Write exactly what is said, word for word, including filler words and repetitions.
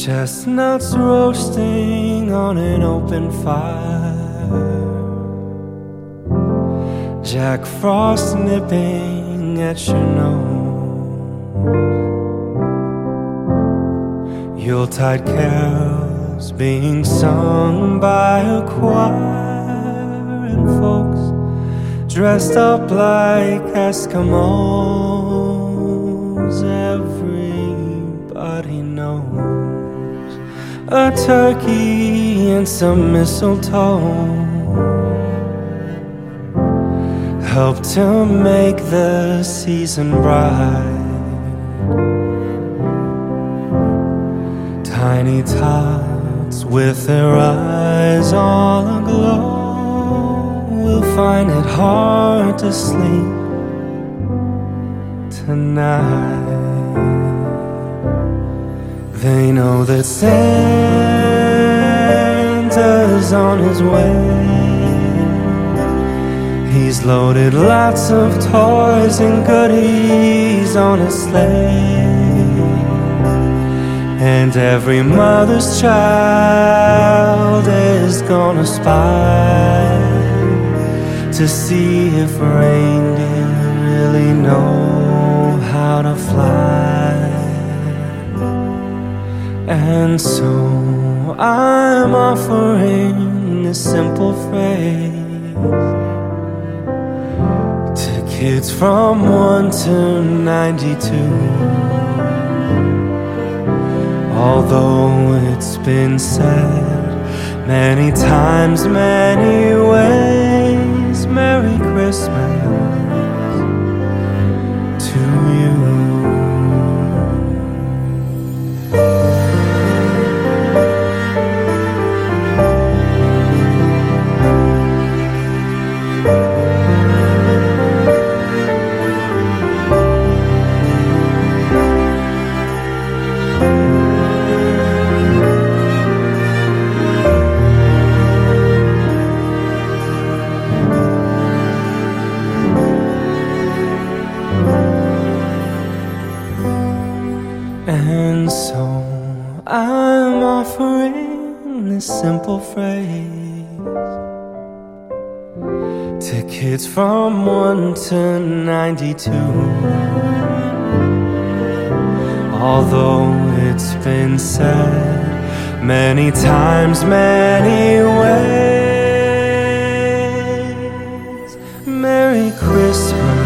Chestnuts roasting on an open fire, Jack Frost nipping at your nose, Yuletide carols being sung by a choir, and folks dressed up like Eskimos. Everybody knows a turkey and some mistletoe help to make the season bright. Tiny tots with their eyes all aglow will find it hard to sleep tonight. They know that Santa's on his way. He's loaded lots of toys and goodies on his sleigh, and every mother's child is gonna spy to see if reindeer really know how to fly. And so I'm offering this simple phrase to kids from one to ninety-two. Although it's been said many times, many ways, Merry Christmas to you. And so I'm offering this simple phrase to kids from one to ninety-two. Although it's been said many times, many ways, Merry Christmas